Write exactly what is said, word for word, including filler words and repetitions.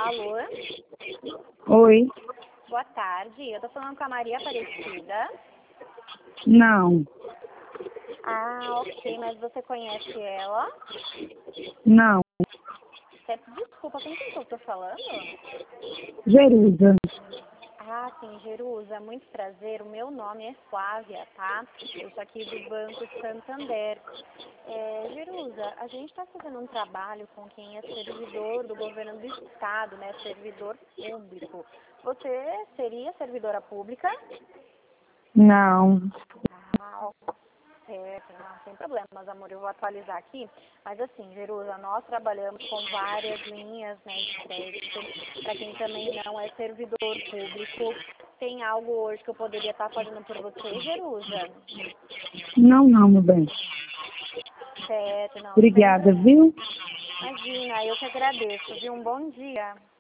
Alô? Oi. Boa tarde. Eu tô falando com a Maria Aparecida. Não. Ah, ok. Mas você conhece ela? Não. Peço desculpa, com quem que eu tô falando? Jerusa. Ah, sim, Jerusa. Muito prazer. O meu nome é Flávia, tá? Eu sou aqui do Banco Santander. É, Jerusa, a gente está fazendo um trabalho com quem é servidor do governo do estado, né? Servidor público. Você seria servidora pública? Não. Ah, certo, não tem problemas, amor, eu vou atualizar aqui. Mas assim, Jerusa, nós trabalhamos com várias linhas, né, de crédito para quem também não é servidor público. Tem algo hoje que eu poderia estar fazendo por você, Jerusa? Não, não, meu bem. Certo, não, sem Obrigada, problema. viu? Imagina, eu que agradeço, viu? Um bom dia.